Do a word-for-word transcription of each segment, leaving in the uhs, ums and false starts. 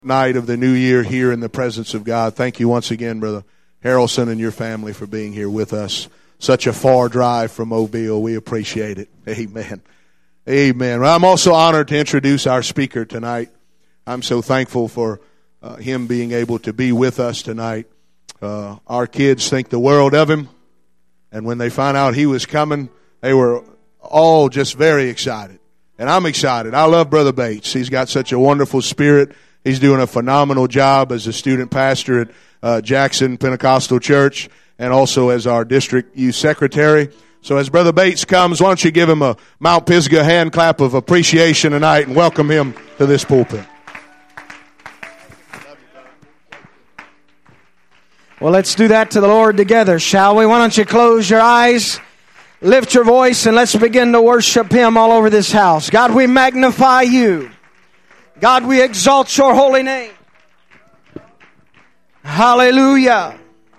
Night of the new year here in the presence of God. Thank you once again, Brother Harrelson and your family, for being here with us. Such a far drive from Mobile. We appreciate it. Amen. Amen. Well, I'm also honored to introduce our speaker tonight. I'm so thankful for uh, him being able to be with us tonight. Uh, our kids think the world of him, and when they found out he was coming, they were all just very excited. And I'm excited. I love Brother Bates. He's got such a wonderful spirit. He's doing a phenomenal job as a student pastor at uh, Jackson Pentecostal Church and also as our district youth secretary. So as Brother Bates comes, why don't you give him a Mount Pisgah hand clap of appreciation tonight and welcome him to this pulpit. Well, let's do that to the Lord together, shall we? Why don't you close your eyes, lift your voice, and let's begin to worship Him all over this house. God, we magnify You. God, we exalt Your holy name. Hallelujah.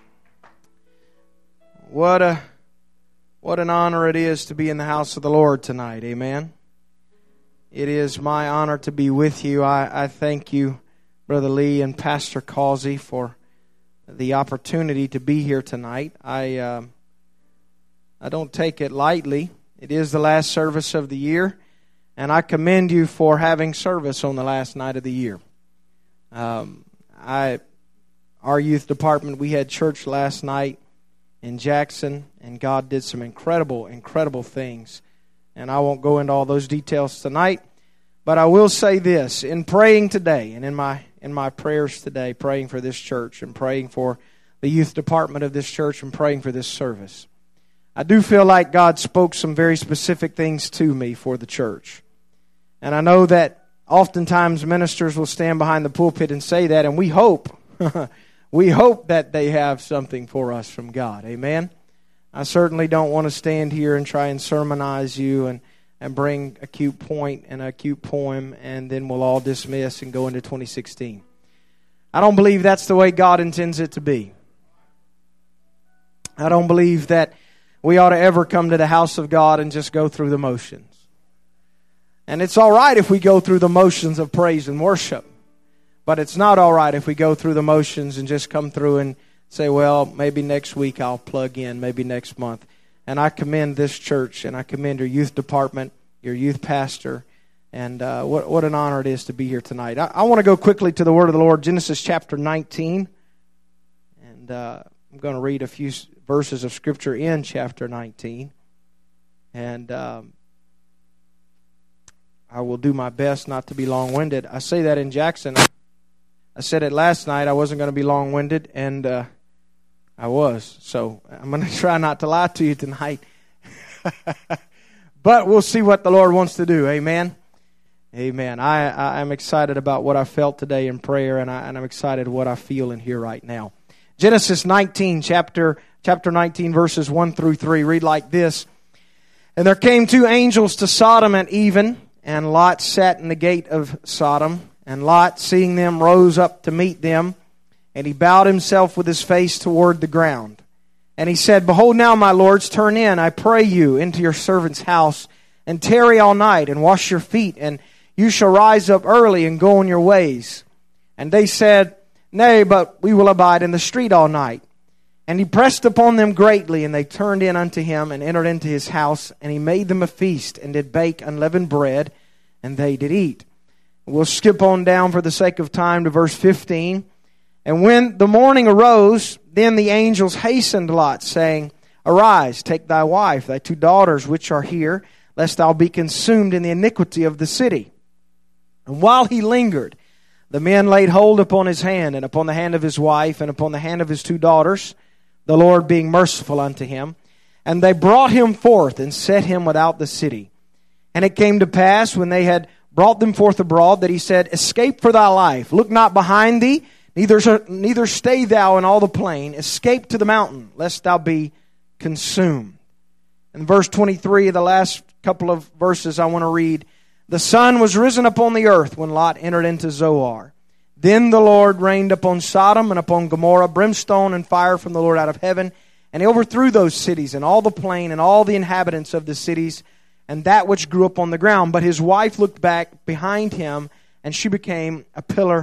What a what an honor it is to be in the house of the Lord tonight. Amen. It is my honor to be with you. I, I thank you, Brother Lee and Pastor Causey, for the opportunity to be here tonight. I uh, I don't take it lightly. It is the last service of the year. And I commend you for having service on the last night of the year. Um, I, our youth department, we had church last night in Jackson, and God did some incredible, incredible things. And I won't go into all those details tonight, but I will say this: in praying today, and in my in my prayers today, praying for this church and praying for the youth department of this church and praying for this service, I do feel like God spoke some very specific things to me for the church. And I know that oftentimes ministers will stand behind the pulpit and say that, and we hope, we hope that they have something for us from God. Amen? I certainly don't want to stand here and try and sermonize you and, and bring a cute point and a cute poem, and then we'll all dismiss and go into twenty sixteen. I don't believe that's the way God intends it to be. I don't believe that we ought to ever come to the house of God and just go through the motions. And it's all right if we go through the motions of praise and worship. But it's not all right if we go through the motions and just come through and say, well, maybe next week I'll plug in, maybe next month. And I commend this church, and I commend your youth department, your youth pastor, and uh, what, what an honor it is to be here tonight. I, I want to go quickly to the Word of the Lord, Genesis chapter nineteen. And uh, I'm going to read a few verses of Scripture in chapter nineteen. And um, I will do my best not to be long-winded. I say that in Jackson. I said it last night. I wasn't going to be long-winded, and uh, I was. So I'm going to try not to lie to you tonight. But we'll see what the Lord wants to do. Amen? Amen. I, I am excited about what I felt today in prayer, and, I, and I'm excited what I feel in here right now. Genesis nineteen, chapter, chapter nineteen, verses one through three, read like this. And there came two angels to Sodom at even, and Lot sat in the gate of Sodom. And Lot, seeing them, rose up to meet them. And he bowed himself with his face toward the ground. And he said, Behold now, my lords, turn in, I pray you, into your servant's house, and tarry all night, and wash your feet, and you shall rise up early and go on your ways. And they said, Nay, but we will abide in the street all night. And he pressed upon them greatly, and they turned in unto him, and entered into his house, and he made them a feast, and did bake unleavened bread, and they did eat. We'll skip on down for the sake of time to verse fifteen. And when the morning arose, then the angels hastened Lot, saying, Arise, take thy wife, thy two daughters which are here, lest thou be consumed in the iniquity of the city. And while he lingered, the men laid hold upon his hand, and upon the hand of his wife, and upon the hand of his two daughters, the Lord being merciful unto him. And they brought him forth, and set him without the city. And it came to pass, when they had brought them forth abroad, that he said, Escape for thy life, look not behind thee, neither, neither stay thou in all the plain, escape to the mountain, lest thou be consumed. In verse twenty-three, the last couple of verses I want to read, The sun was risen upon the earth when Lot entered into Zoar. Then the Lord rained upon Sodom and upon Gomorrah brimstone and fire from the Lord out of heaven, and he overthrew those cities and all the plain and all the inhabitants of the cities, and that which grew up on the ground. But his wife looked back behind him, and she became a pillar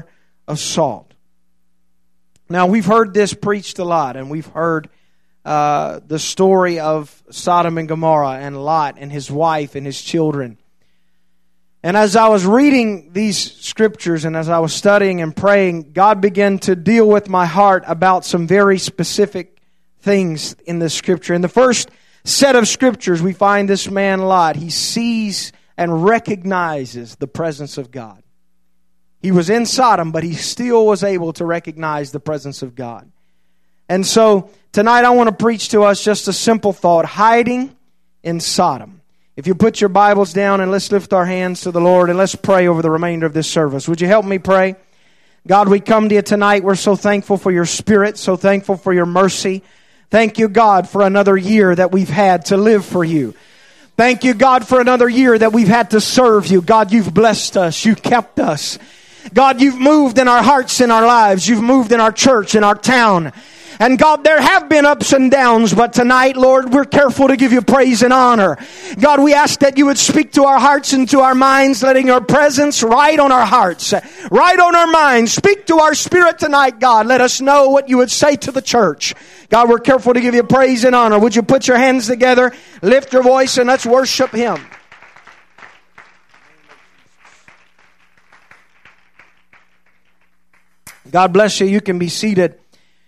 of salt. Now, we've heard this preached a lot, and we've heard uh, the story of Sodom and Gomorrah and Lot and his wife and his children. And as I was reading these scriptures and as I was studying and praying, God began to deal with my heart about some very specific things in the scripture. In the first set of scriptures, we find this man Lot. He sees and recognizes the presence of God. He was in Sodom, but he still was able to recognize the presence of God. And so tonight I want to preach to us just a simple thought: hiding in Sodom. If you put your Bibles down and let's lift our hands to the Lord and let's pray over the remainder of this service. Would you help me pray? God, we come to you tonight. We're so thankful for your Spirit, so thankful for your mercy. Thank you, God, for another year that we've had to live for you. Thank you, God, for another year that we've had to serve you. God, you've blessed us. You've kept us. God, you've moved in our hearts, in our lives. You've moved in our church, in our town. And God, there have been ups and downs, but tonight, Lord, we're careful to give you praise and honor. God, we ask that you would speak to our hearts and to our minds, letting your presence ride on our hearts, ride on our minds. Speak to our spirit tonight, God. Let us know what you would say to the church. God, we're careful to give you praise and honor. Would you put your hands together, lift your voice, and let's worship him. God bless you. You can be seated.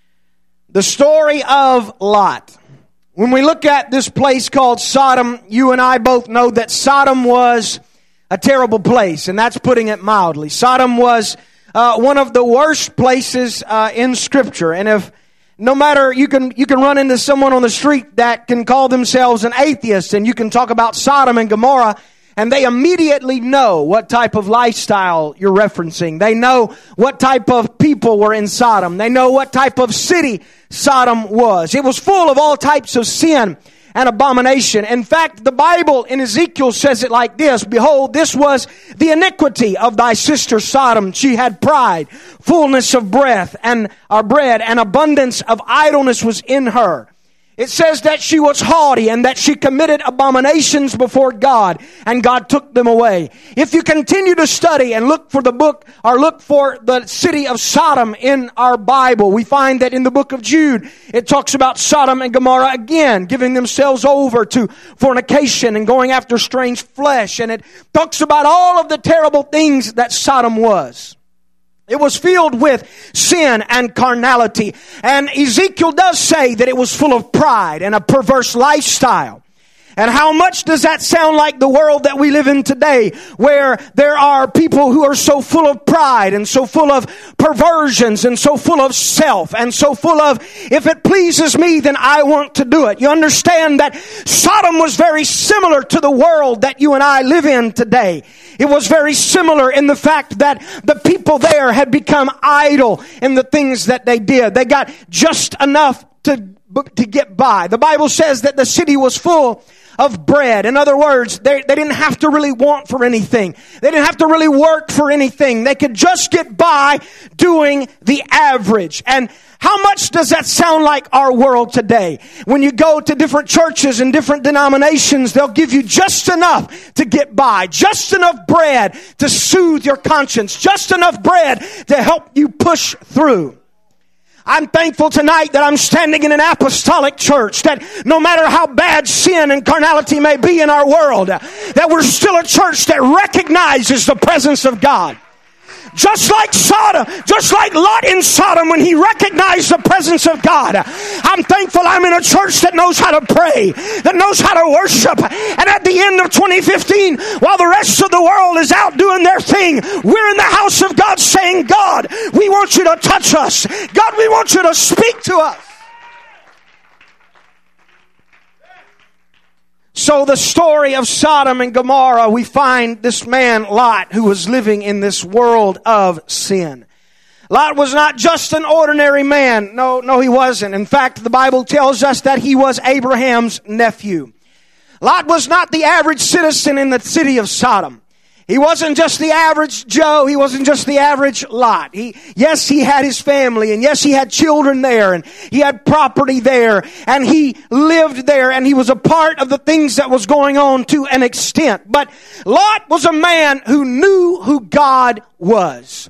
The story of Lot. When we look at this place called Sodom, you and I both know that Sodom was a terrible place, and that's putting it mildly. Sodom was uh, one of the worst places uh, in Scripture. And if no matter, you can you can run into someone on the street that can call themselves an atheist, and you can talk about Sodom and Gomorrah, and they immediately know what type of lifestyle you're referencing. They know what type of people were in Sodom. They know what type of city Sodom was. It was full of all types of sin and abomination. In fact, the Bible in Ezekiel says it like this: behold, this was the iniquity of thy sister Sodom. She had pride, fullness of breath and our bread, and abundance of idleness was in her. It says that she was haughty and that she committed abominations before God, and God took them away. If you continue to study and look for the book or look for the city of Sodom in our Bible, we find that in the book of Jude, it talks about Sodom and Gomorrah again, giving themselves over to fornication and going after strange flesh. And it talks about all of the terrible things that Sodom was. It was filled with sin and carnality. And Ezekiel does say that it was full of pride and a perverse lifestyle. And how much does that sound like the world that we live in today, where there are people who are so full of pride and so full of perversions and so full of self and so full of, if it pleases me, then I want to do it. You understand that Sodom was very similar to the world that you and I live in today. It was very similar in the fact that the people there had become idle in the things that they did. They got just enough to, to get by. The Bible says that the city was full of bread. In other words, they, they didn't have to really want for anything. They didn't have to really work for anything. They could just get by doing the average. And how much does that sound like our world today? When you go to different churches and different denominations, they'll give you just enough to get by, just enough bread to soothe your conscience, just enough bread to help you push through. I'm thankful tonight that I'm standing in an apostolic church, that no matter how bad sin and carnality may be in our world, that we're still a church that recognizes the presence of God. Just like Sodom, just like Lot in Sodom when he recognized the presence of God. I'm thankful I'm in a church that knows how to pray, that knows how to worship. And at the end of twenty fifteen, while the rest of the world is out doing their thing, we're in the house of God saying, God, we want you to touch us. God, we want you to speak to us. So the story of Sodom and Gomorrah, we find this man Lot who was living in this world of sin. Lot was not just an ordinary man. No, no, he wasn't. In fact, the Bible tells us that he was Abraham's nephew. Lot was not the average citizen in the city of Sodom. He wasn't just the average Joe. He wasn't just the average Lot. He, yes, he had his family, and yes, he had children there, and he had property there, and he lived there, and he was a part of the things that was going on to an extent. But Lot was a man who knew who God was.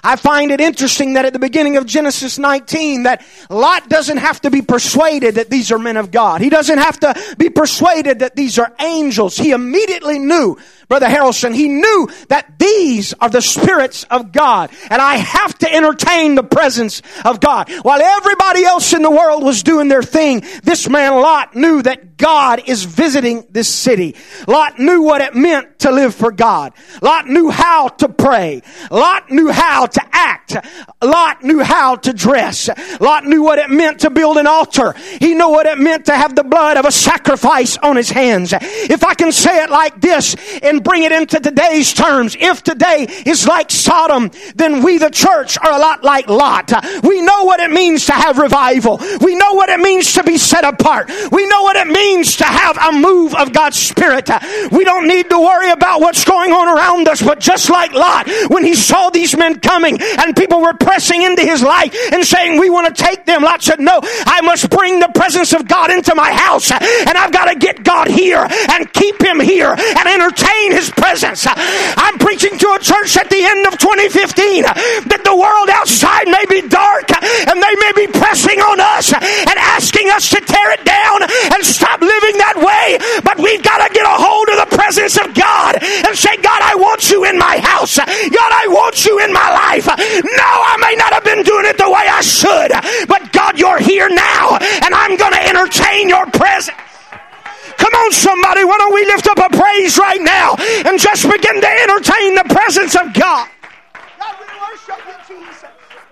I find it interesting that at the beginning of Genesis nineteen that Lot doesn't have to be persuaded that these are men of God. He doesn't have to be persuaded that these are angels. He immediately knew, Brother Harrelson, he knew that these are the spirits of God. And I have to entertain the presence of God. While everybody else in the world was doing their thing, this man Lot knew that God is visiting this city. Lot knew what it meant to live for God. Lot knew how to pray. Lot knew how to act. Lot knew how to dress. Lot knew what it meant to build an altar. He knew what it meant to have the blood of a sacrifice on his hands. If I can say it like this and bring it into today's terms, if today is like Sodom, then we the church are a lot like Lot. We know what it means to have revival. We know what it means to be set apart. We know what it means to have a move of God's Spirit. We don't need to worry about what's going on around us, but just like Lot, when he saw these men coming and people were pressing into his life and saying, we want to take them, Lot said, no, I must bring the presence of God into my house, and I've got to get God here and keep him here and entertain his presence. I'm preaching to a church at the end of twenty fifteen that the world outside may be dark and they may be pressing on us and asking us to tear it down and stop living that way, but we've got to get a hold of the presence of God and say, God, I want you in my house. God, I want you in my life. No, I may not have been doing it the way I should, but God, you're here now and I'm going to entertain your presence. Come on, somebody, why don't we lift up a praise right now and just begin to entertain the presence of God. God, we worship you, Jesus.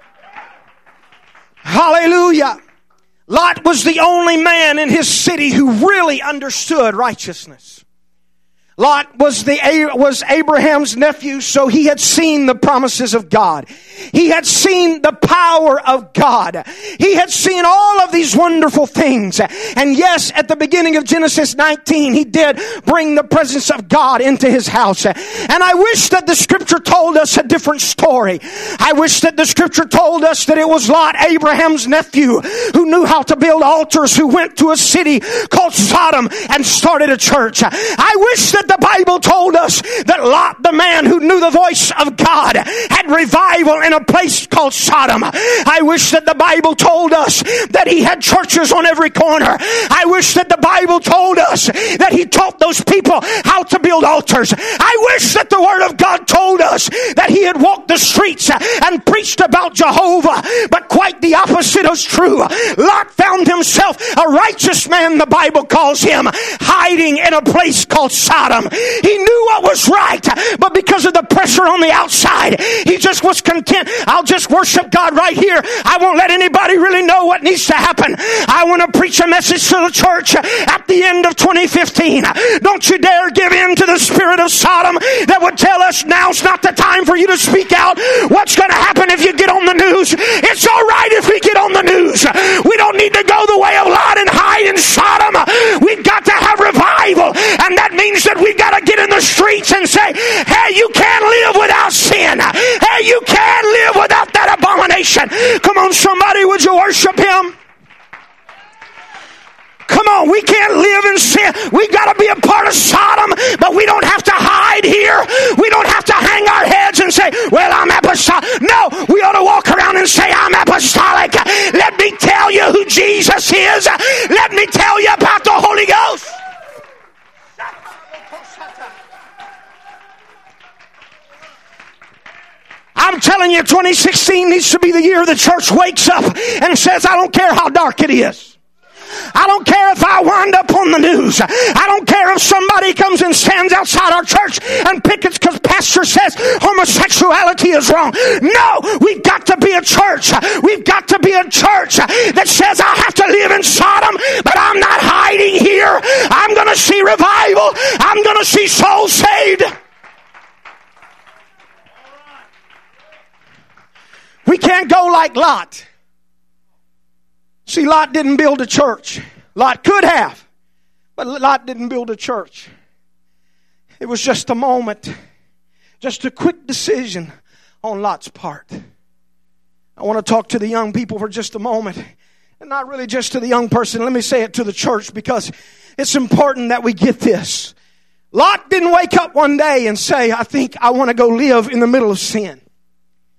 Hallelujah. Lot was the only man in his city who really understood righteousness. Lot was the was Abraham's nephew, so he had seen the promises of God. He had seen the power of God. He had seen all of these wonderful things. And yes, at the beginning of Genesis nineteen, he did bring the presence of God into his house. And I wish that the scripture told us a different story. I wish that the scripture told us that it was Lot, Abraham's nephew, who knew how to build altars, who went to a city called Sodom and started a church. I wish that the Bible told us that Lot, the man who knew the voice of God, had revival in a place called Sodom. I wish that the Bible told us that he had churches on every corner. I wish that the Bible told us that he taught those people how to build altars. I wish that the Word of God told us that he had walked the streets and preached about Jehovah. But quite the opposite is true. Lot found himself a righteous man, the Bible calls him, hiding in a place called Sodom. He knew what was right, but because of the pressure on the outside, he just was content. I'll just worship God right here. I won't let anybody really know what needs to happen. I want to preach a message to the church at the end of twenty fifteen. Don't you dare give in to the spirit of Sodom that would tell us now's not the time for you to speak out. What's going to happen if you get on the news? It's all right if we get on the news. We don't need to go the way of Lot and hide in Sodom. We've got to have revival, and that means that we've got to get in the streets and say, hey, you can't live without sin. Hey, you can't live without that abomination. Come on, somebody, would you worship him? Come on, we can't live in sin. We've got to be a part of Sodom, but we don't have to hide here. We don't have to hang our heads and say, well, I'm apostolic. No, we ought to walk around and say, I'm apostolic. Let me tell you who Jesus is. Let me tell you about the Holy Ghost. I'm telling you, twenty sixteen needs to be the year the church wakes up and says, I don't care how dark it is. I don't care if I wind up on the news. I don't care if somebody comes and stands outside our church and pickets because pastor says homosexuality is wrong. No, we've got to be a church. We've got to be a church that says I have to live in Sodom, but I'm not hiding here. I'm going to see revival. I'm going to see souls saved. We can't go like Lot. See, Lot didn't build a church. Lot could have, but Lot didn't build a church. It was just a moment, just a quick decision on Lot's part. I want to talk to the young people for just a moment, and not really just to the young person. Let me say it to the church because it's important that we get this. Lot didn't wake up one day and say, I think I want to go live in the middle of sin.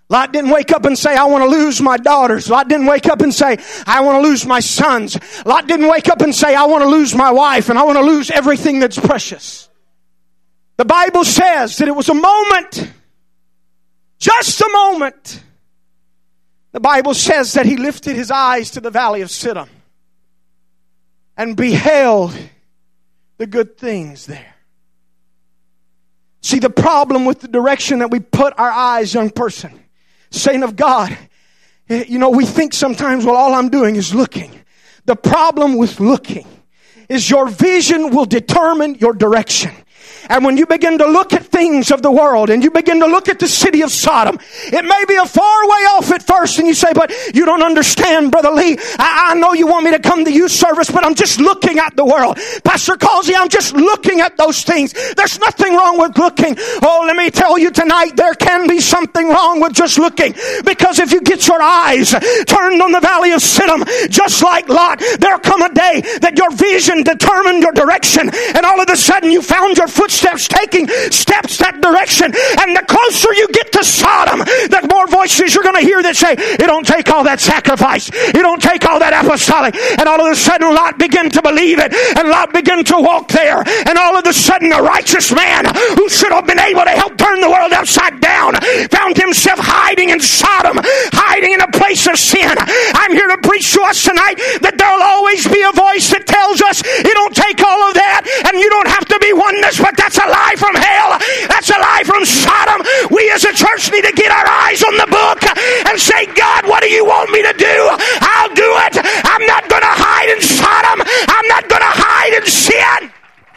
Lot didn't wake up and say, I want to lose my daughters. Lot didn't wake up and say, I want to lose my sons. Lot didn't wake up and say, I want to lose my wife and I want to lose everything that's precious. The Bible says that it was a moment, just a moment. The Bible says that he lifted his eyes to the valley of Siddim and beheld the good things there. See, the problem with the direction that we put our eyes, young person, saint of God, you know, we think sometimes, well, all I'm doing is looking. The problem with looking is your vision will determine your direction. And when you begin to look at things of the world and you begin to look at the city of Sodom, it may be a far way off at first and you say, but you don't understand, Brother Lee. I, I know you want me to come to youth service, but I'm just looking at the world. Pastor Causey, I'm just looking at those things. There's nothing wrong with looking. Oh, let me tell you tonight, there can be something wrong with just looking. Because if you get your eyes turned on the valley of Siddim, just like Lot, there'll come a day that your vision determined your direction. And all of a sudden you found your footsteps Steps taking steps that direction, and the closer you get to Sodom, the more voices you're going to hear that say, it don't take all that sacrifice, it don't take all that apostolic. And all of a sudden Lot began to believe it, and Lot began to walk there, and all of a sudden a righteous man who should have been able to help turn the world upside down found himself hiding in Sodom, hiding in a place of sin. I'm here to preach to us tonight that there'll always be a voice that tells us it don't take all of that, and you don't have to be oneness, but that's a lie from hell. That's a lie from Sodom. We as a church need to get our eyes on the book and say, God, what do you want me to do? I'll do it. I'm not going to hide in Sodom. I'm not going to hide in sin.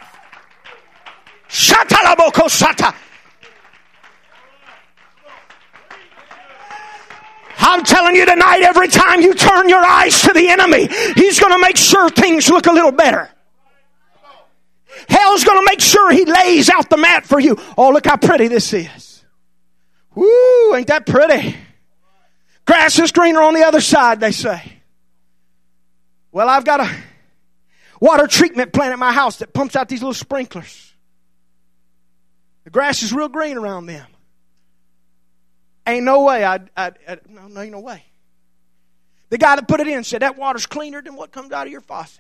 Shatalaboko sata. I'm telling you tonight, every time you turn your eyes to the enemy, he's going to make sure things look a little better. Hell's going to make sure he lays out the mat for you. Oh, look how pretty this is. Woo, ain't that pretty? Grass is greener on the other side, they say. Well, I've got a water treatment plant at my house that pumps out these little sprinklers. The grass is real green around them. Ain't no way. I'd, I'd, I'd, no, no, ain't no way. The guy that put it in said, that water's cleaner than what comes out of your faucet.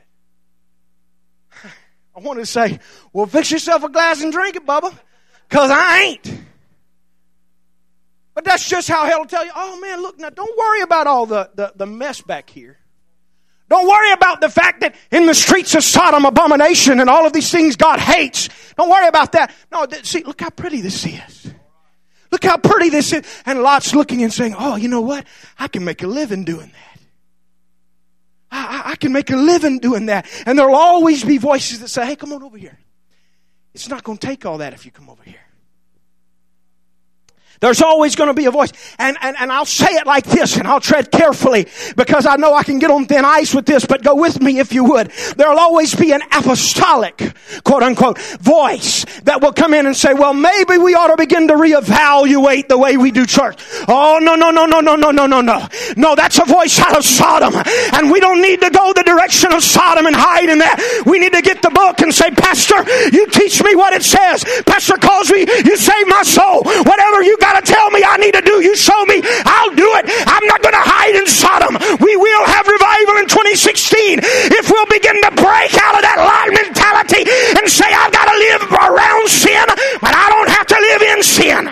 I wanted to say, well, fix yourself a glass and drink it, Bubba, because I ain't. But that's just how hell will tell you, oh, man, look, now don't worry about all the, the, the mess back here. Don't worry about the fact that in the streets of Sodom, abomination and all of these things God hates. Don't worry about that. No, see, look how pretty this is. Look how pretty this is. And Lot's looking and saying, oh, you know what? I can make a living doing that. I, I can make a living doing that. And there'll always be voices that say, hey, come on over here. It's not going to take all that if you come over here. There's always going to be a voice. And, and, and I'll say it like this, and I'll tread carefully because I know I can get on thin ice with this, but go with me if you would. There'll always be an apostolic, quote unquote, voice that will come in and say, well, maybe we ought to begin to reevaluate the way we do church. Oh, no, no, no, no, no, no, no, no, no. No, that's a voice out of Sodom. And we don't need to go the direction of Sodom and hide in that. We need to get the book and say, Pastor, you teach me what it says. Pastor calls me, you save my soul. Whatever you got to tell me I need to do, you show me, I'll do it. I'm not going to hide in Sodom. We will have revival in twenty sixteen if we'll begin to break out of that Lot mentality and say, I've got to live around sin, but I don't have to live in sin.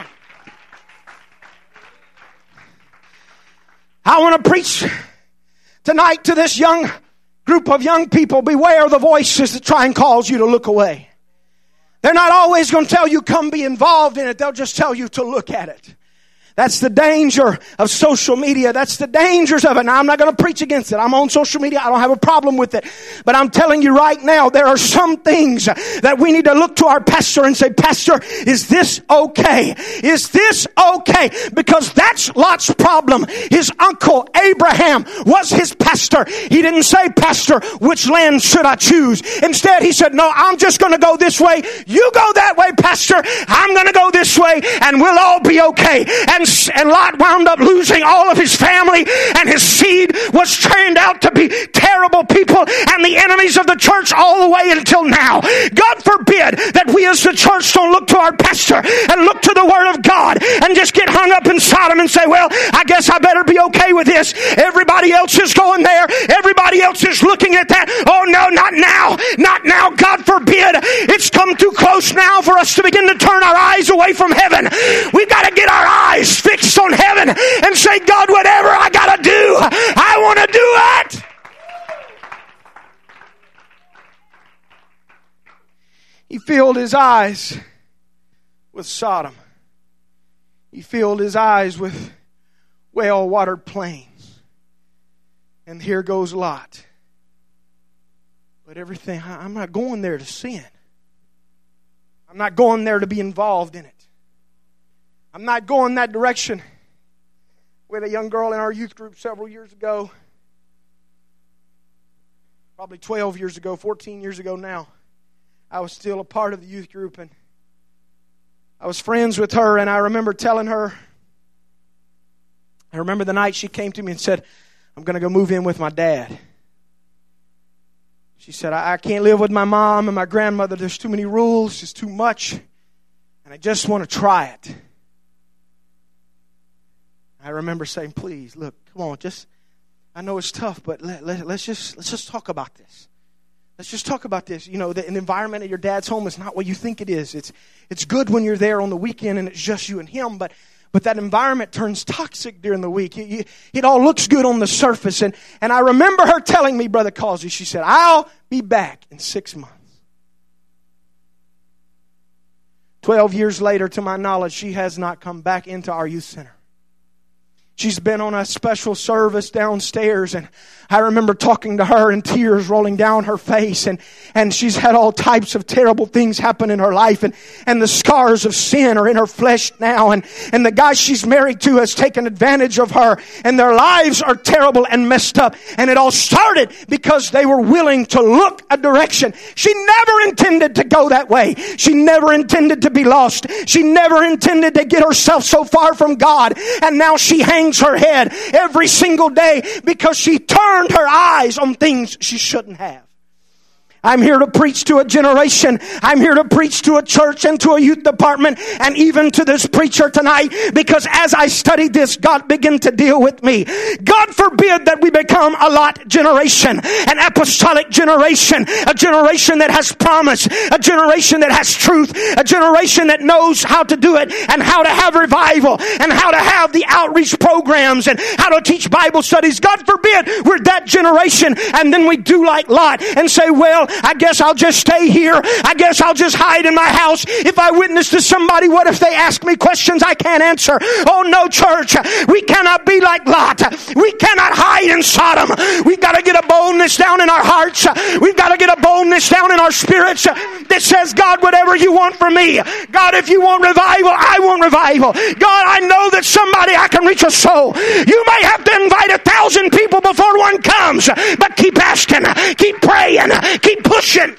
I want to preach tonight to this young group of young people. Beware the voices that try and cause you to look away. They're not always going to tell you come be involved in it. They'll just tell you to look at it. That's the danger of social media. That's the dangers of it. Now, I'm not going to preach against it. I'm on social media. I don't have a problem with it. But I'm telling you right now, there are some things that we need to look to our pastor and say, Pastor, is this okay? Is this okay? Because that's Lot's problem. His uncle Abraham was his pastor. He didn't say, Pastor, which land should I choose? Instead, he said, no, I'm just going to go this way. You go that way, Pastor. I'm going to go this way, and we'll all be okay. And And, and Lot wound up losing all of his family, and his seed was turned out to be terrible people and the enemies of the church all the way until now. God forbid that we as the church don't look to our pastor and look to the Word of God and just get hung up in Sodom and say, well, I guess I better be okay with this. Everybody else is going there. Everybody else is looking at that. Oh no, not now. Not now. God forbid. It's come too close now for us to begin to turn our eyes away from heaven. We've got to get our eyes fixed on heaven and say, God, whatever I got to do, I want to do it. He filled his eyes with Sodom. He filled his eyes with well-watered plains. And here goes Lot. But everything, I'm not going there to sin. I'm not going there to be involved in it. I'm not going that direction. We had a young girl in our youth group several years ago. Probably twelve years ago, fourteen years ago now. I was still a part of the youth group, and I was friends with her, and I remember telling her, I remember the night she came to me and said, I'm going to go move in with my dad. She said, I, I can't live with my mom and my grandmother. There's too many rules. It's too much. And I just want to try it. I remember saying, please, look, come on, just, I know it's tough, but let, let, let's just let's just talk about this. Let's just talk about this. You know, the, the environment at your dad's home is not what you think it is. It's it's good when you're there on the weekend and it's just you and him, but but that environment turns toxic during the week. It, it, it all looks good on the surface. And, and I remember her telling me, Brother Causey, she said, I'll be back in six months. Twelve years later, to my knowledge, she has not come back into our youth center. She's been on a special service downstairs, and I remember talking to her and tears rolling down her face, and, and she's had all types of terrible things happen in her life, and, and the scars of sin are in her flesh now, and, and the guy she's married to has taken advantage of her, and their lives are terrible and messed up, and it all started because they were willing to look a direction. She never intended to go that way. She never intended to be lost. She never intended to get herself so far from God, and now she hangs her head every single day because she turned her eyes on things she shouldn't have. I'm here to preach to a generation. I'm here to preach to a church and to a youth department and even to this preacher tonight, because as I studied this, God began to deal with me. God forbid that we become a Lot generation, an apostolic generation, a generation that has promise, a generation that has truth, a generation that knows how to do it and how to have revival and how to have the outreach programs and how to teach Bible studies. God forbid we're that generation and then we do like Lot and say, well, I guess I'll just stay here. I guess I'll just hide in my house. If I witness to somebody, what if they ask me questions I can't answer? Oh no, church. We cannot be like Lot. We cannot hide in Sodom. We've got to get a boldness down in our hearts. We've got to get a boldness down in our spirits that says, God, whatever you want from me. God, if you want revival, I want revival. God, I know that somebody I can reach a soul. You may have to invite a thousand people before one comes, but keep asking, keep praying, keep pushing.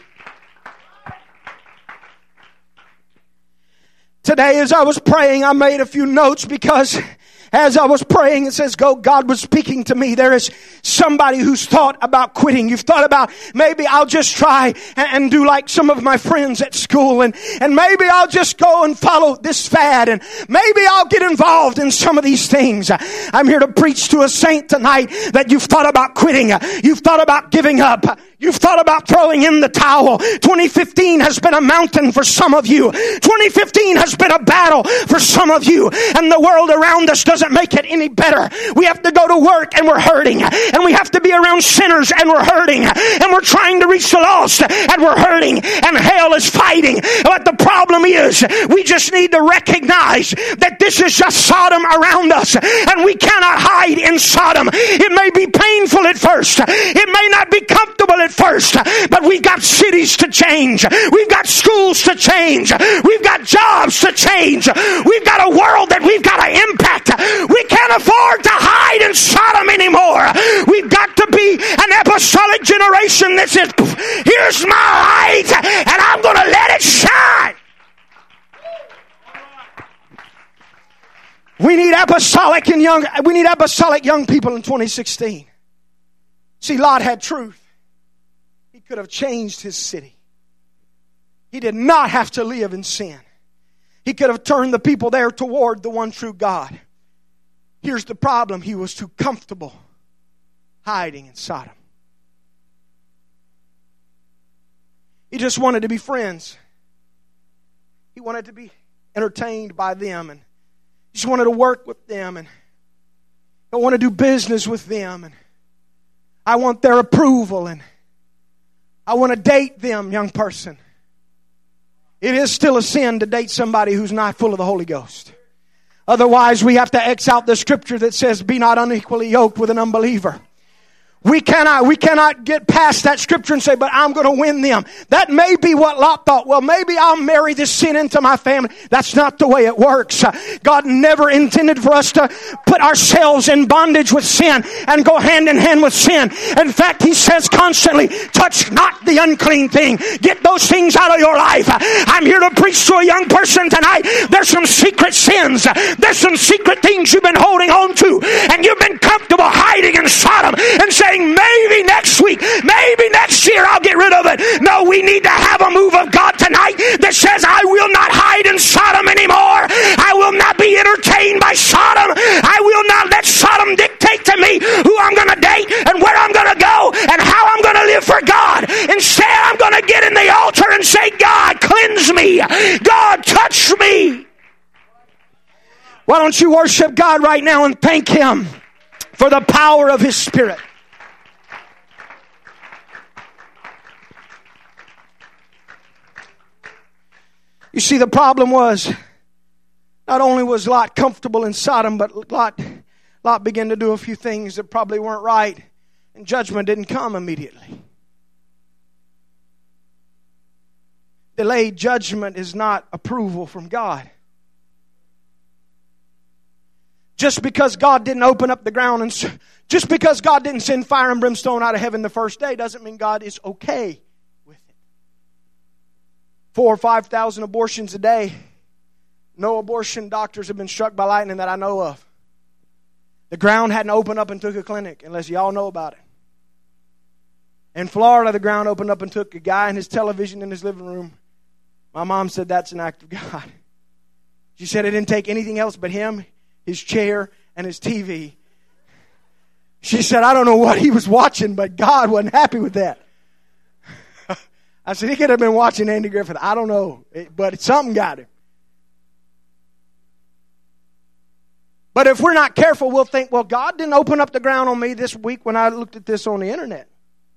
Today, as I was praying, I made a few notes because as I was praying, it says, go, God was speaking to me. There is somebody who's thought about quitting. You've thought about, maybe I'll just try and, and do like some of my friends at school, and, and maybe I'll just go and follow this fad, and maybe I'll get involved in some of these things. I'm here to preach to a saint tonight that you've thought about quitting. You've thought about giving up. You've thought about throwing in the towel. twenty fifteen has been a mountain for some of you. twenty fifteen has been a battle for some of you. And the world around us doesn't make it any better. We have to go to work and we're hurting. And we have to be around sinners and we're hurting. And we're trying to reach the lost and we're hurting. And hell is fighting. But the problem is, we just need to recognize that this is just Sodom around us. And we cannot hide in Sodom. It may be painful at first. It may not be comfortable at first, but we've got cities to change. We've got schools to change. We've got jobs to change. We've got a world that we've got to impact. We can't afford to hide in Sodom anymore. We've got to be an apostolic generation that says, here's my light and I'm going to let it shine. We need apostolic and young, we need apostolic young people in twenty sixteen. See, Lot had truth. He could have changed his city. He did not have to live in sin. He could have turned the people there toward the one true God. Here's the problem. He was too comfortable hiding in Sodom. He just wanted to be friends. He wanted to be entertained by them, and he just wanted to work with them, and I want to do business with them, and I want their approval, and I want to date them, young person. It is still a sin to date somebody who's not full of the Holy Ghost. Otherwise, we have to X out the scripture that says, be not unequally yoked with an unbeliever. We cannot, we cannot get past that scripture and say, but I'm going to win them. That may be what Lot thought. Well, maybe I'll marry this sin into my family. That's not the way it works. God never intended for us to put ourselves in bondage with sin and go hand in hand with sin. In fact, He says constantly, touch not the unclean thing. Get those things out of your life. I'm here to preach to a young person tonight. There's some secret sins. There's some secret things you've been holding on to, and you've been comfortable hiding in Sodom and saying, maybe next week, maybe next year I'll get rid of it. No, we need to have a move of God tonight that says, I will not hide in Sodom anymore. I will not be entertained by Sodom. I will not let Sodom dictate to me who I'm going to date and where I'm going to go and how I'm going to live for God. Instead, I'm going to get in the altar and say, God, cleanse me. God, touch me. Why don't you worship God right now and thank Him for the power of His Spirit? You see, the problem was, not only was Lot comfortable in Sodom, but Lot, Lot began to do a few things that probably weren't right, and judgment didn't come immediately. Delayed judgment is not approval from God. Just because God didn't open up the ground, and just because God didn't send fire and brimstone out of heaven the first day, doesn't mean God is okay. Four or five thousand abortions a day. No abortion doctors have been struck by lightning that I know of. The ground hadn't opened up and took a clinic, unless y'all know about it. In Florida, the ground opened up and took a guy and his television in his living room. My mom said that's an act of God. She said it didn't take anything else but him, his chair, and his T V. She said, I don't know what he was watching, but God wasn't happy with that. I said, he could have been watching Andy Griffith. I don't know, but something got him. But if we're not careful, we'll think, well, God didn't open up the ground on me this week when I looked at this on the internet.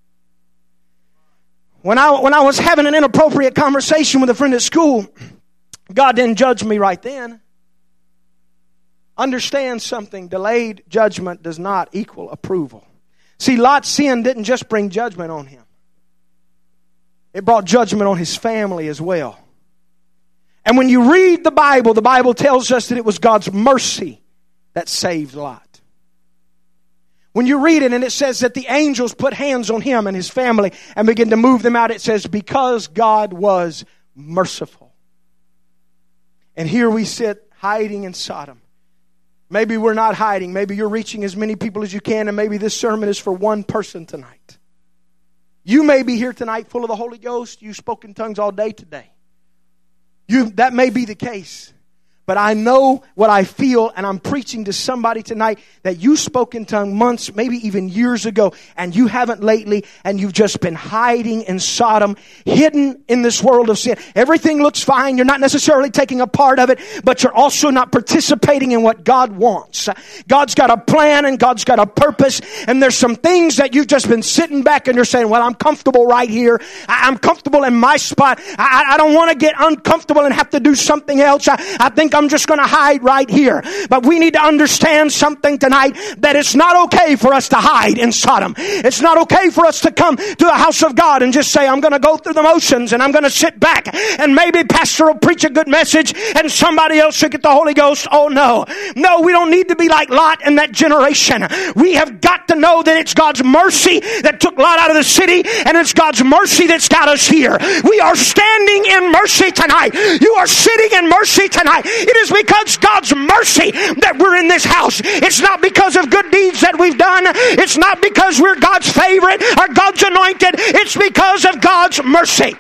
When I, when I was having an inappropriate conversation with a friend at school, God didn't judge me right then. Understand something. Delayed judgment does not equal approval. See, Lot's sin didn't just bring judgment on him. It brought judgment on his family as well. And when you read the Bible, the Bible tells us that it was God's mercy that saved Lot. When you read it and it says that the angels put hands on him and his family and began to move them out, it says because God was merciful. And here we sit hiding in Sodom. Maybe we're not hiding. Maybe you're reaching as many people as you can, and maybe this sermon is for one person tonight. You may be here tonight full of the Holy Ghost. You spoke in tongues all day today. You, that may be the case. But I know what I feel, and I'm preaching to somebody tonight that you spoke in tongues months, maybe even years ago, and you haven't lately, and you've just been hiding in Sodom, hidden in this world of sin. Everything looks fine. You're not necessarily taking a part of it, but you're also not participating in what God wants. God's got a plan, and God's got a purpose, and there's some things that you've just been sitting back, and you're saying, well, I'm comfortable right here. I'm comfortable in my spot. I, I don't want to get uncomfortable and have to do something else. I, I think I'm just going to hide right here. But we need to understand something tonight, that it's not okay for us to hide in Sodom. It's not okay for us to come to the house of God and just say, I'm going to go through the motions and I'm going to sit back and maybe pastor will preach a good message and somebody else will get the Holy Ghost. Oh no. No, we don't need to be like Lot in that generation. We have got to know that it's God's mercy that took Lot out of the city, and it's God's mercy that's got us here. We are standing in mercy tonight. You are sitting in mercy tonight. It is because God's mercy that we're in this house. It's not because of good deeds that we've done. It's not because we're God's favorite or God's anointed. It's because of God's mercy.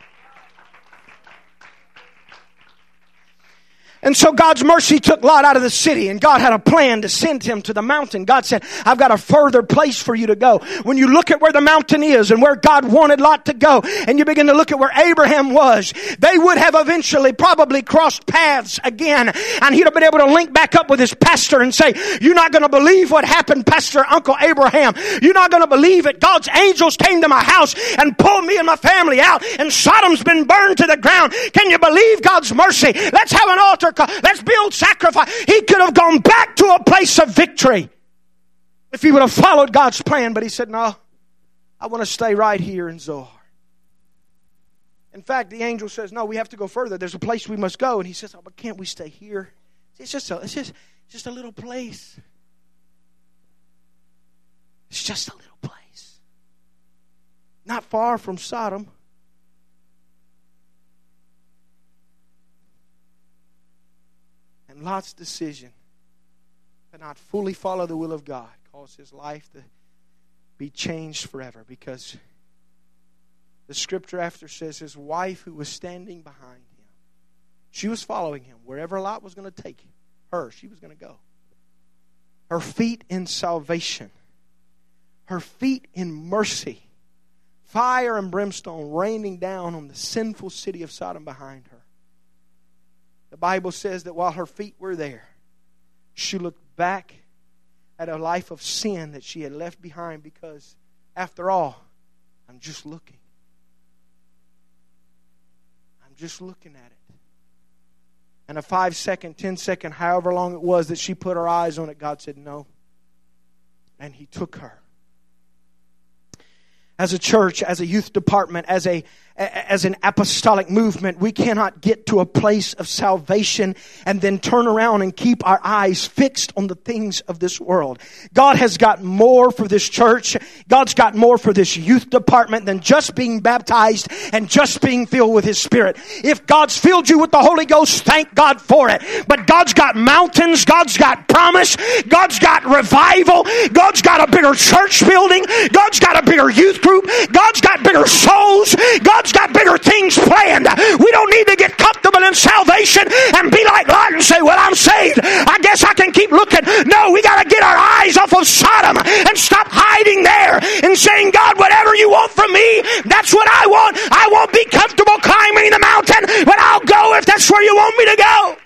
And so God's mercy took Lot out of the city, and God had a plan to send him to the mountain. God said, I've got a further place for you to go. When you look at where the mountain is and where God wanted Lot to go, and you begin to look at where Abraham was, they would have eventually probably crossed paths again, and he'd have been able to link back up with his pastor and say, you're not going to believe what happened, Pastor Uncle Abraham. You're not going to believe it. God's angels came to my house and pulled me and my family out, and Sodom's been burned to the ground. Can you believe God's mercy? Let's have an altar. Let's build sacrifice. He could have gone back to a place of victory if he would have followed God's plan. But he said, no, I want to stay right here in Zoar. In fact, the angel says, no, we have to go further. There's a place we must go. And he says, oh, but can't we stay here? It's just a, it's just, it's just a little place. It's just a little place. Not far from Sodom. And Lot's decision to not fully follow the will of God caused his life to be changed forever, because the scripture after says his wife, who was standing behind him, she was following him. Wherever Lot was going to take her, she was going to go. Her feet in salvation, her feet in mercy, fire and brimstone raining down on the sinful city of Sodom behind her. The Bible says that while her feet were there, she looked back at a life of sin that she had left behind, because, after all, I'm just looking. I'm just looking at it. And a five second, ten second, however long it was that she put her eyes on it, God said no. And He took her. As a church, as a youth department, as a as an apostolic movement, we cannot get to a place of salvation and then turn around and keep our eyes fixed on the things of this world. God has got more for this church. God's got more for this youth department than just being baptized and just being filled with His Spirit. If God's filled you with the Holy Ghost, thank God for it. But God's got mountains. God's got promise. God's got revival. God's got a bigger church building. God's got a bigger youth group. God's got bigger souls. God's got bigger things planned. We don't need to get comfortable in salvation and be like Lot and say, well, I'm saved, I guess I can keep looking. No, we got to get our eyes off of Sodom and stop hiding there and saying, God, whatever you want from me, that's what I want. I won't be comfortable climbing the mountain, but I'll go if that's where you want me to go.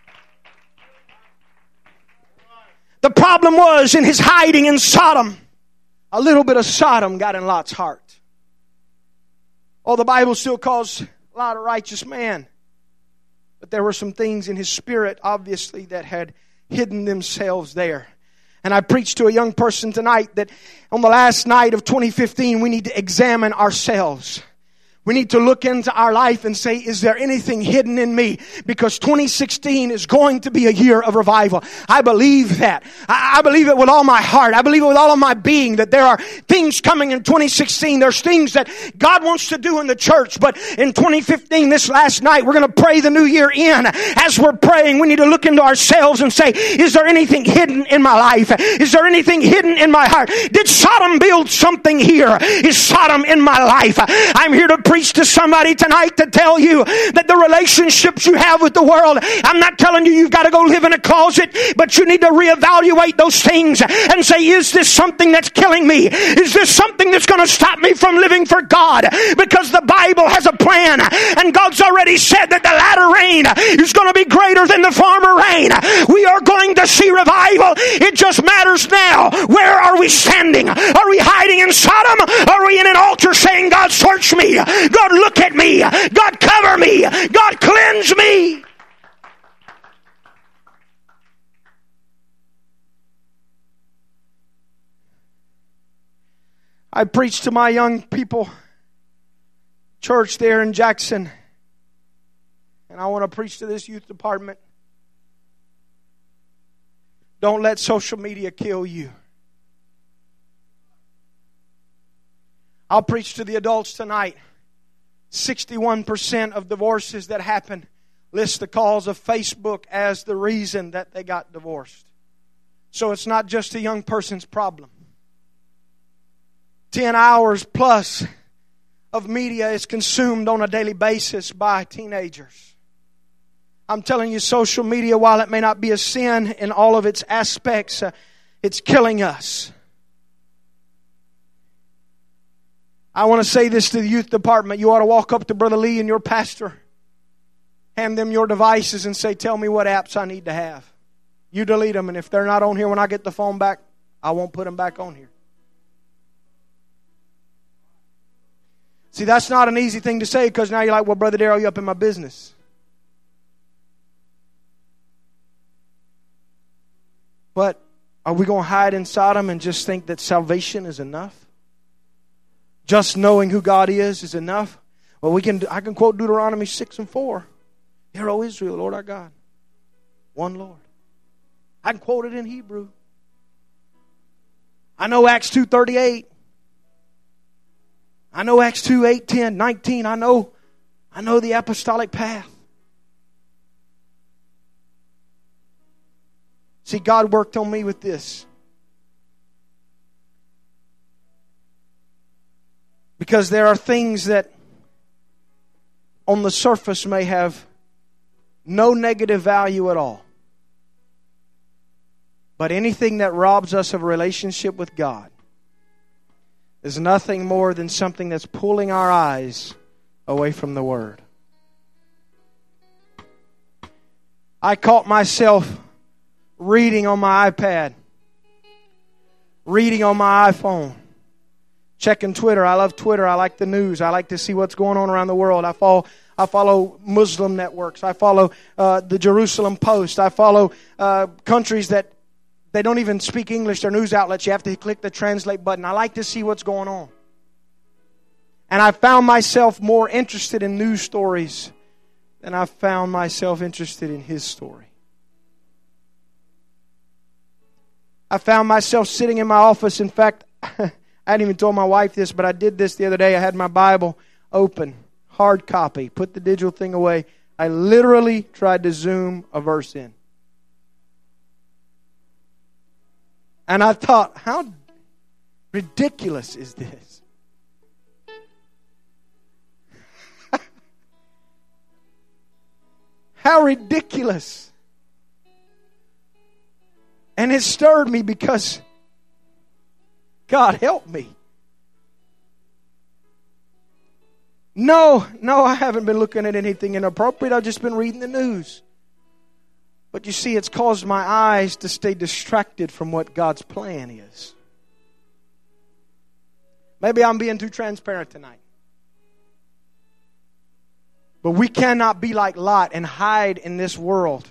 The problem was, in his hiding in Sodom, a little bit of Sodom got in Lot's heart. Oh, the Bible still calls Lot a righteous man. But there were some things in his spirit, obviously, that had hidden themselves there. And I preached to a young person tonight that on the last night of twenty fifteen, we need to examine ourselves. We need to look into our life and say, is there anything hidden in me? Because twenty sixteen is going to be a year of revival. I believe that. I believe it with all my heart. I believe it with all of my being, that there are things coming in twenty sixteen. There's things that God wants to do in the church. But in twenty fifteen, this last night, we're going to pray the new year in. As we're praying, we need to look into ourselves and say, is there anything hidden in my life? Is there anything hidden in my heart? Did Sodom build something here? Is Sodom in my life? I'm here to preach to somebody tonight to tell you that the relationships you have with the world, I'm not telling you you've got to go live in a closet, but you need to reevaluate those things and say, is this something that's killing me? Is this something that's going to stop me from living for God? Because the Bible has a plan, and God's already said that the latter rain is going to be greater than the former rain. We are going to see revival. It just matters now. Where are we standing? Are we hiding in Sodom? Are we in an altar saying, God, search me? God, look at me. God, cover me. God, cleanse me. I preached to my young people church there in Jackson. And I want to preach to this youth department. Don't let social media kill you. I'll preach to the adults tonight. sixty-one percent of divorces that happen list the cause of Facebook as the reason that they got divorced. So it's not just a young person's problem. Ten hours plus of media is consumed on a daily basis by teenagers. I'm telling you, social media, while it may not be a sin in all of its aspects, uh, it's killing us. I want to say this to the youth department. You ought to walk up to Brother Lee and your pastor, hand them your devices and say, tell me what apps I need to have. You delete them, and if they're not on here when I get the phone back, I won't put them back on here. See, that's not an easy thing to say, because now you're like, well, Brother Darrell, you up in my business. But are we going to hide in Sodom and just think that salvation is enough? Just knowing who God is is enough? Well, we can. I can quote Deuteronomy six and four. Hear, O Israel, Lord our God, one Lord. I can quote it in Hebrew. I know Acts two thirty-eight. I know Acts two, eight, ten, nineteen. I know, I know the apostolic path. See, God worked on me with this. Because there are things that on the surface may have no negative value at all. But anything that robs us of a relationship with God is nothing more than something that's pulling our eyes away from the Word. I caught myself reading on my iPad, reading on my iPhone, checking Twitter. I love Twitter. I like the news. I like to see what's going on around the world. I follow I follow Muslim networks. I follow uh, the Jerusalem Post. I follow uh, countries that they don't even speak English. They're news outlets. You have to click the translate button. I like to see what's going on. And I found myself more interested in news stories than I found myself interested in His story. I found myself sitting in my office. In fact, I hadn't even told my wife this, but I did this the other day. I had my Bible open, hard copy, put the digital thing away. I literally tried to zoom a verse in. And I thought, how ridiculous is this? How ridiculous. And it stirred me because God help me. No, no, I haven't been looking at anything inappropriate. I've just been reading the news. But you see, it's caused my eyes to stay distracted from what God's plan is. Maybe I'm being too transparent tonight. But we cannot be like Lot and hide in this world.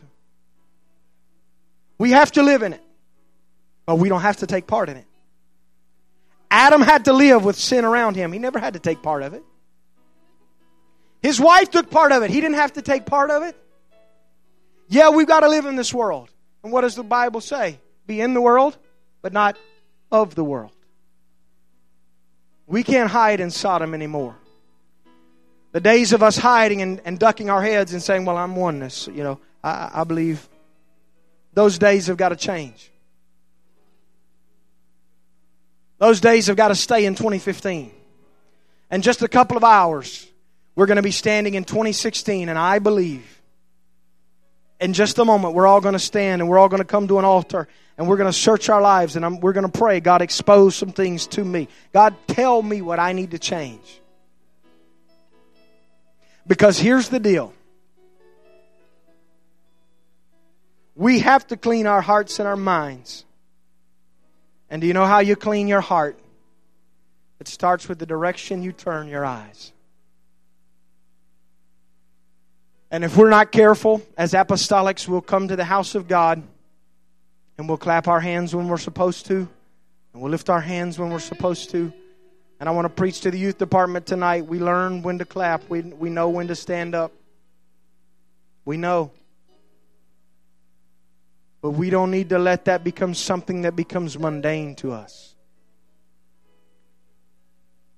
We have to live in it, but we don't have to take part in it. Adam had to live with sin around him. He never had to take part of it. His wife took part of it. He didn't have to take part of it. Yeah, we've got to live in this world. And what does the Bible say? Be in the world, but not of the world. We can't hide in Sodom anymore. The days of us hiding and, and ducking our heads and saying, well, I'm oneness. You know, I, I believe those days have got to change. Those days have got to stay in twenty fifteen. In just a couple of hours, we're going to be standing in twenty sixteen, and I believe in just a moment we're all going to stand and we're all going to come to an altar and we're going to search our lives and I'm, we're going to pray, God, expose some things to me. God, tell me what I need to change. Because here's the deal. We have to clean our hearts and our minds. And do you know how you clean your heart? It starts with the direction you turn your eyes. And if we're not careful, as apostolics, we'll come to the house of God and we'll clap our hands when we're supposed to. And we'll lift our hands when we're supposed to. And I want to preach to the youth department tonight. We learn when to clap. We, we know when to stand up. We know. But we don't need to let that become something that becomes mundane to us.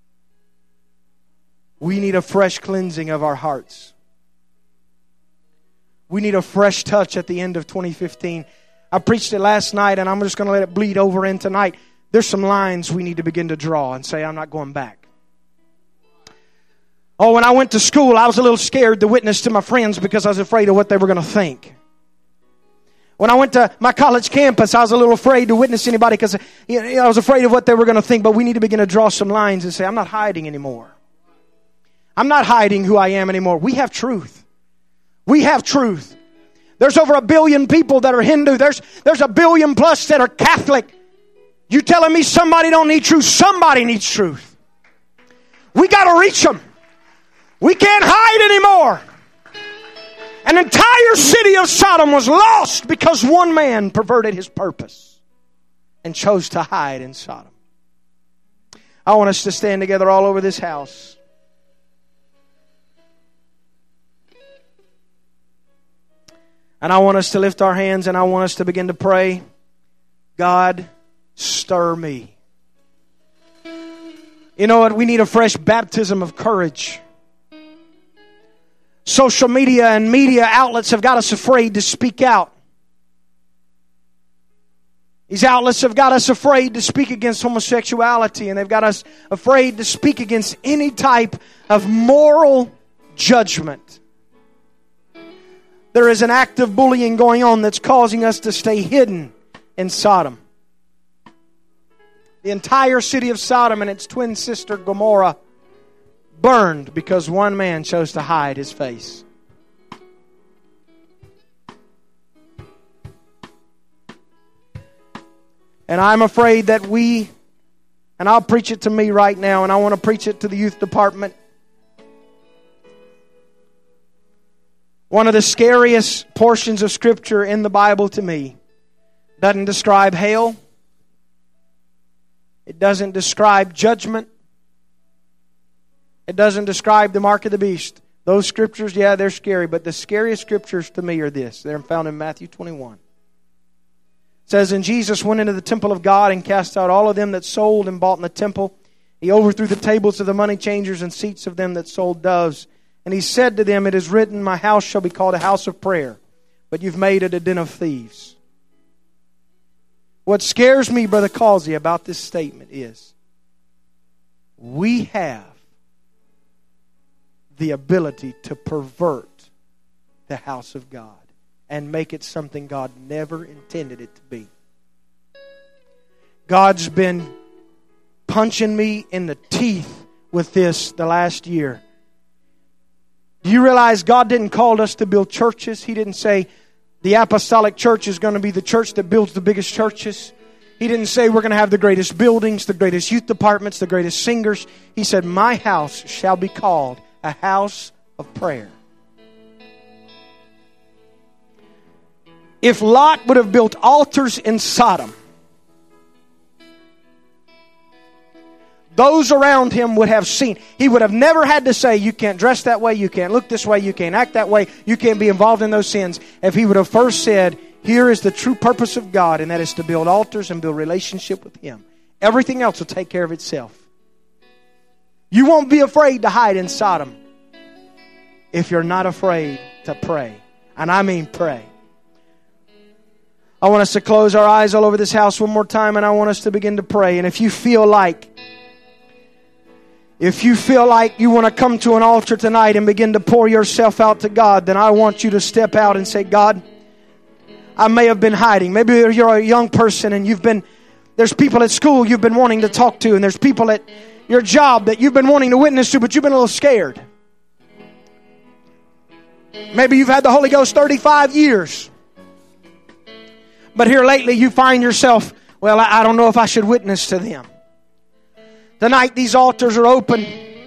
We need a fresh cleansing of our hearts. We need a fresh touch at the end of twenty fifteen. I preached it last night, and I'm just going to let it bleed over in tonight. There's some lines we need to begin to draw and say, I'm not going back. Oh, when I went to school, I was a little scared to witness to my friends because I was afraid of what they were going to think. When I went to my college campus, I was a little afraid to witness to anybody because you know, I was afraid of what they were going to think. But we need to begin to draw some lines and say, I'm not hiding anymore. I'm not hiding who I am anymore. We have truth. We have truth. There's over a billion people that are Hindu. There's, there's a billion plus that are Catholic. You telling me somebody don't need truth? Somebody needs truth. We got to reach them. We can't hide anymore. An entire city of Sodom was lost because one man perverted his purpose and chose to hide in Sodom. I want us to stand together all over this house. And I want us to lift our hands and I want us to begin to pray. God, stir me. You know what? We need a fresh baptism of courage. Social media and media outlets have got us afraid to speak out. These outlets have got us afraid to speak against homosexuality, and they've got us afraid to speak against any type of moral judgment. There is an act of bullying going on that's causing us to stay hidden in Sodom. The entire city of Sodom and its twin sister Gomorrah burned because one man chose to hide his face. And I'm afraid that we, and I'll preach it to me right now, and I want to preach it to the youth department. One of the scariest portions of Scripture in the Bible to me doesn't describe hell. It doesn't describe judgment. It doesn't describe the mark of the beast. Those scriptures, yeah, they're scary, but the scariest scriptures to me are this. They're found in Matthew twenty-one. It says, and Jesus went into the temple of God and cast out all of them that sold and bought in the temple. He overthrew the tables of the money changers and seats of them that sold doves. And he said to them, it is written, my house shall be called a house of prayer, but you've made it a den of thieves. What scares me, Brother Causey, about this statement is we have the ability to pervert the house of God and make it something God never intended it to be. God's been punching me in the teeth with this the last year. Do you realize God didn't call us to build churches? He didn't say the apostolic church is going to be the church that builds the biggest churches. He didn't say we're going to have the greatest buildings, the greatest youth departments, the greatest singers. He said, my house shall be called a house of prayer. If Lot would have built altars in Sodom, those around him would have seen. He would have never had to say, you can't dress that way, you can't look this way, you can't act that way, you can't be involved in those sins. If he would have first said, here is the true purpose of God, and that is to build altars and build relationship with Him. Everything else will take care of itself. You won't be afraid to hide in Sodom if you're not afraid to pray. And I mean pray. I want us to close our eyes all over this house one more time, and I want us to begin to pray. And if you feel like If you feel like you want to come to an altar tonight and begin to pour yourself out to God, then I want you to step out and say, God, I may have been hiding. Maybe you're a young person and you've been, there's people at school you've been wanting to talk to, and there's people at your job that you've been wanting to witness to, but you've been a little scared. Maybe you've had the Holy Ghost thirty-five years. But here lately you find yourself, well, I don't know if I should witness to them. Tonight these altars are open.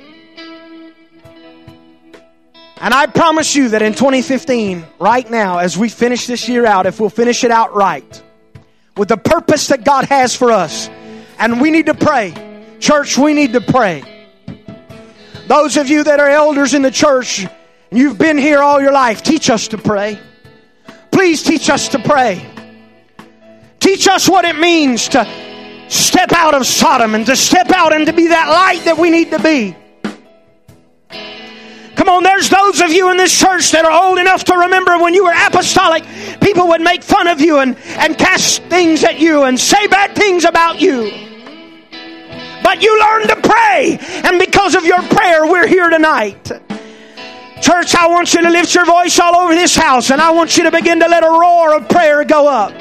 And I promise you that in twenty fifteen, right now, as we finish this year out, if we'll finish it out right, with the purpose that God has for us, and we need to pray. Church, we need to pray. Those of you that are elders in the church, and you've been here all your life, teach us to pray. Please teach us to pray. Teach us what it means to step out of Sodom and to step out and to be that light that we need to be. Come on, there's those of you in this church that are old enough to remember when you were apostolic, people would make fun of you and, and cast things at you and say bad things about you. But you learned to pray, and because of your prayer, we're here tonight. Church, I want you to lift your voice all over this house, and I want you to begin to let a roar of prayer go up.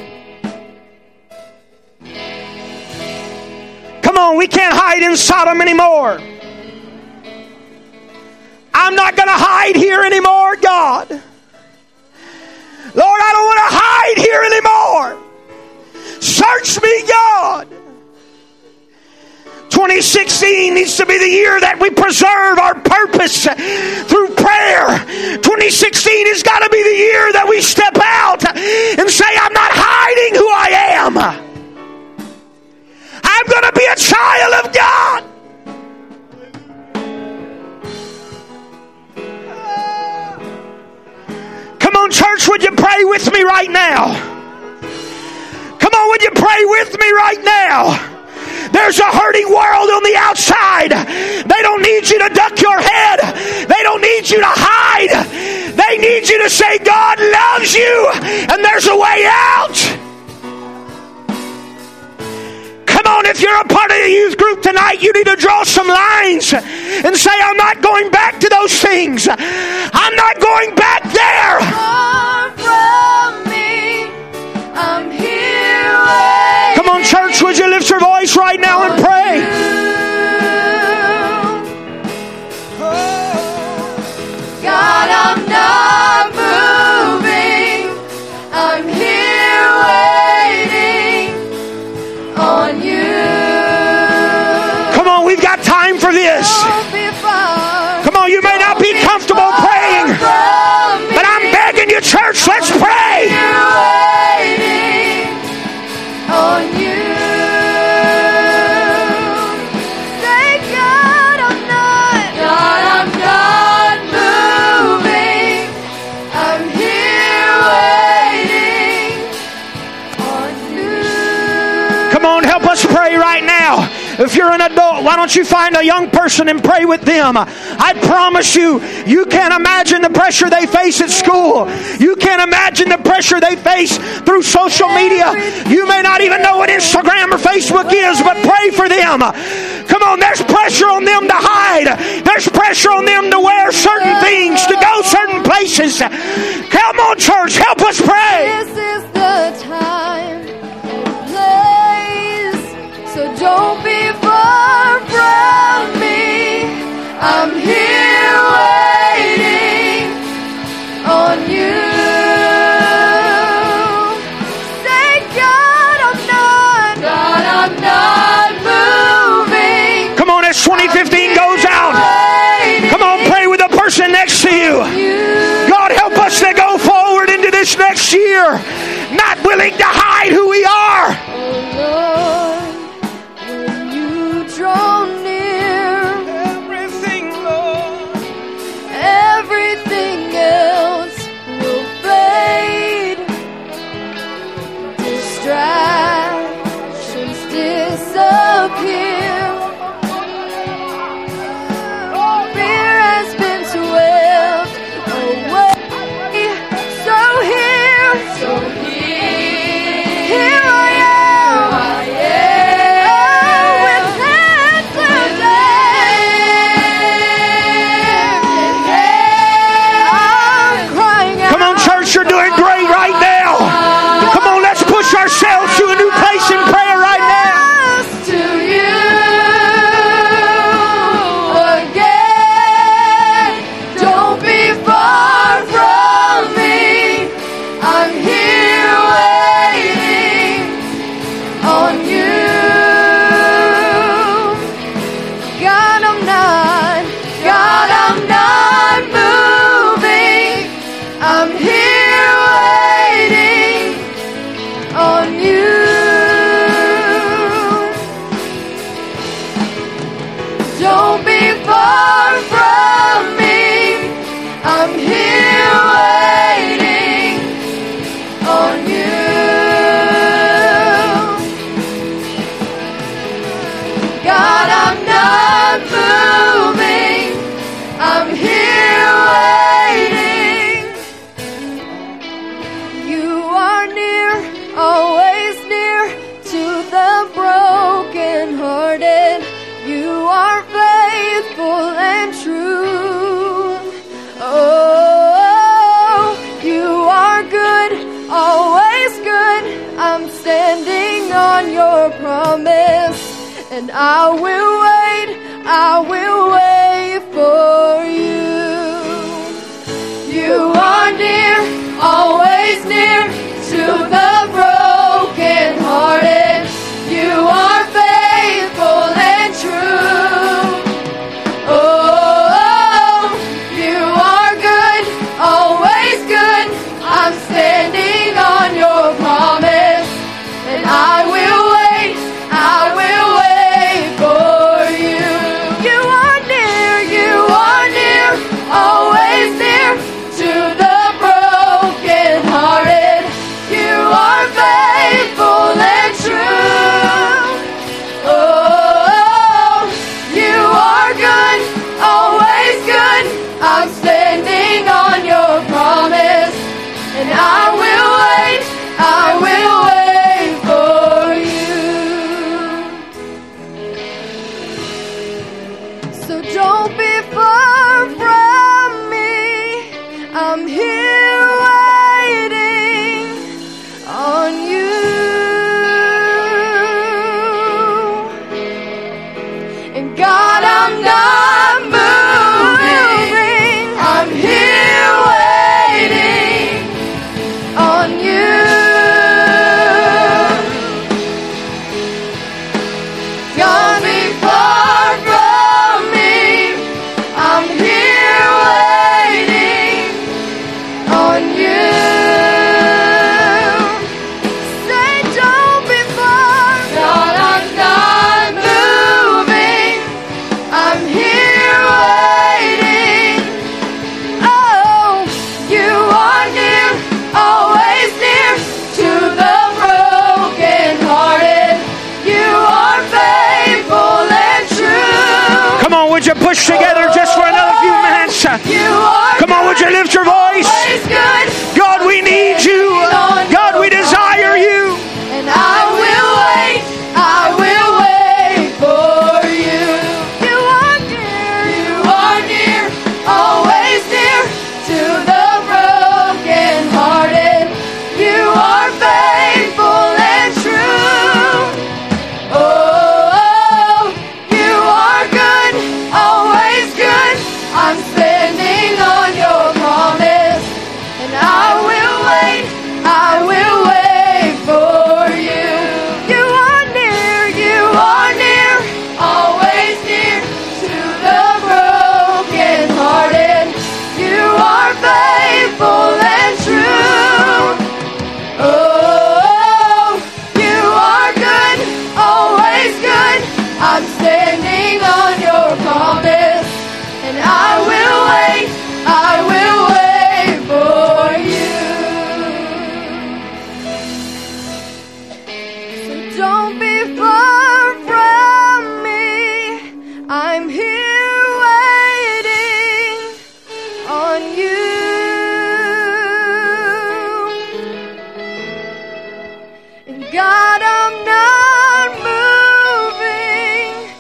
Come on, we can't hide in Sodom anymore. I'm not going to hide here anymore, God. Lord, I don't want to hide here anymore. Search me, God. twenty sixteen needs to be the year that we preserve our purpose through prayer. twenty sixteen has got to be the year that we step out and say, I'm not hiding who I am. I'm going to be a child of God. Come on, church, would you pray with me right now? Come on, would you pray with me right now? There's a hurting world on the outside. They don't need you to duck your head. They don't need you to hide. They need you to say, God loves you, and there's a way out. Come on, if you're a part of the youth group tonight, you need to draw some lines and say, I'm not going back to those things. I'm not going back there. Far from me, I'm here waiting. Come on, church, would you lift your voice right now and pray? God, I'm not moving. I'm here waiting on you. Come on, we've got time for this. Don't be far. Come on, you may not be comfortable praying, but I'm begging you, church, let's pray. Waiting on you. Say, God, I'm not. God, I'm not moving. I'm here waiting on you. Come on, help us pray right now. If you're an adult, why don't you find a young person and pray with them? I promise you, you can't imagine the pressure they face at school. You can't imagine the pressure they face through social media. You may not even know what Instagram or Facebook is, but pray for them. Come on, there's pressure on them to hide. There's pressure on them to wear certain things, to go certain places. Come on, church, help us pray. This is the time and place, so don't be far from me. I'm here waiting on you. Say, God, I'm not. God, I'm not moving. Come on, as twenty fifteen goes out, come on, pray with the person next to you. God, help us to go forward into this next year, not willing to hide who we are. Oh Lord, when you draw near, Everything, Lord. everything else will fade. Distractions disappear. Fear has been swept away. So here, so here, here I am. I am. Oh, with hands lifted, I'm crying out. Come on, church, you're doing great right now. Come on, let's push ourselves to a new place in prayer right now. Just to your promise, and I will wait, I will wait for you. You are near, always near to the brokenhearted. You are faithful and true. Oh, you are good, always good. I'm standing on your promise, and I will wait, I will wait for you. You are near, you are near, always near to the brokenhearted. You are faithful and true. Oh, you are good, always good. I'm standing on your promise, and I will wait, I will wait for you. So don't be far from me, I'm here waiting on you. And God, I'm not moving, I'm here waiting on you. Don't be far from me, I'm here waiting on you. Say, don't be far. God, I'm not moving, I'm here waiting. Oh, you are near, always near to the brokenhearted. You are faithful and true. Come on, would you push together just for another few minutes? You are Come on, would you lift your voice? always good. God, we need you. God, we desire you. And I will wait, I will wait for you. You are near, you are near, always near to the brokenhearted. You are faithful and true. Oh, you are good, always good. I'm standing on your promise, and I will wait, I will wait for you. You are near, you are near, always near to the brokenhearted. You are faithful and true. Oh, you are good, always good. I'm standing on your promise, and I will wait, I will wait for you. So don't be far from me, I'm here waiting on you. And God, I'm not moving,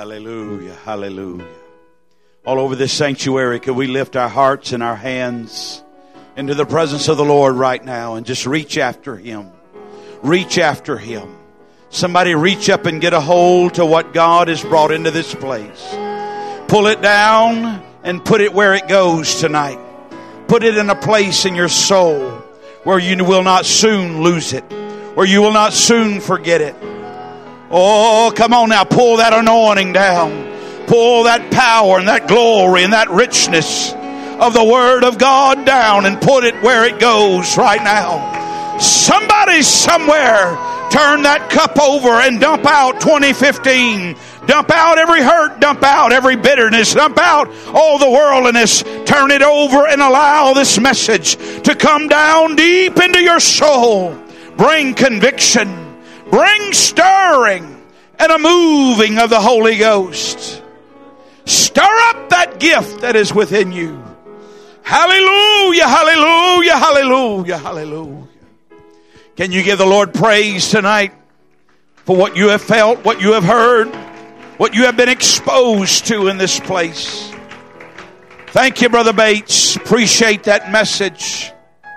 Hallelujah, hallelujah. All over this sanctuary, could we lift our hearts and our hands into the presence of the Lord right now and just reach after Him. Reach after Him. Somebody reach up and get a hold to what God has brought into this place. Pull it down and put it where it goes tonight. Put it in a place in your soul where you will not soon lose it, where you will not soon forget it. Oh, come on now, pull that anointing down. Pull that power and that glory and that richness of the Word of God down and put it where it goes right now. Somebody somewhere turn that cup over and dump out twenty fifteen. Dump out every hurt. Dump out every bitterness. Dump out all the worldliness. Turn it over and allow this message to come down deep into your soul. Bring conviction. Bring stirring and a moving of the Holy Ghost. Stir up that gift that is within you. Hallelujah, hallelujah, hallelujah, hallelujah. Can you give the Lord praise tonight for what you have felt, what you have heard, what you have been exposed to in this place? Thank you, Brother Bates. Appreciate that message.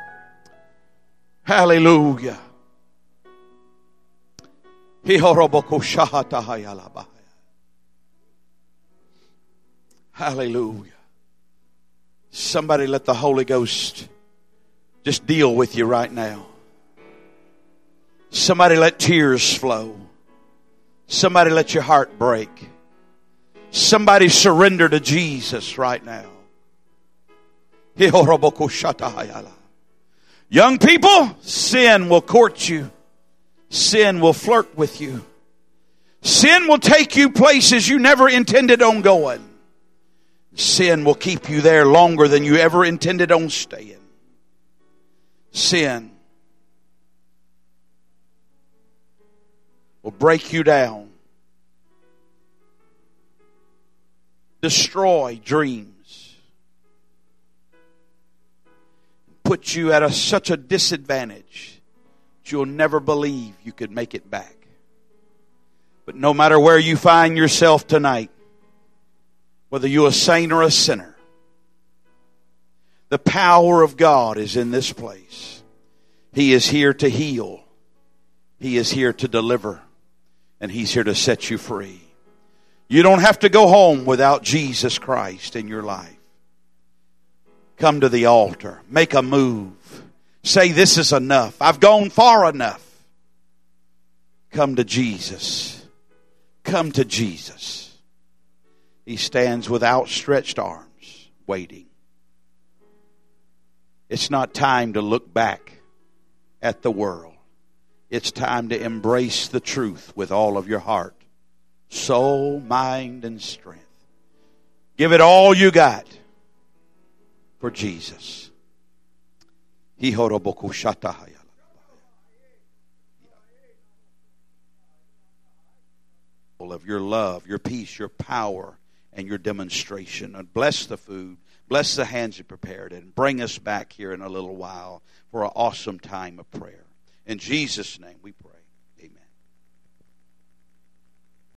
Hallelujah. Hallelujah. Somebody let the Holy Ghost just deal with you right now. Somebody let tears flow. Somebody let your heart break. Somebody surrender to Jesus right now. Young people, sin will court you. Sin will flirt with you. Sin will take you places you never intended on going. Sin will keep you there longer than you ever intended on staying. Sin will break you down. Destroy dreams. Put you at a, such a disadvantage that you'll never believe you could make it back. But no matter where you find yourself tonight, whether you're a saint or a sinner, the power of God is in this place. He is here to heal. He is here to deliver. And He's here to set you free. You don't have to go home without Jesus Christ in your life. Come to the altar. Make a move. Say, this is enough. I've gone far enough. Come to Jesus. Come to Jesus. He stands with outstretched arms, waiting. It's not time to look back at the world. It's time to embrace the truth with all of your heart, soul, mind, and strength. Give it all you got for Jesus. Of your love, your peace, your power, and your demonstration. And bless the food. Bless the hands that prepared it. And bring us back here in a little while for an awesome time of prayer. In Jesus' name we pray.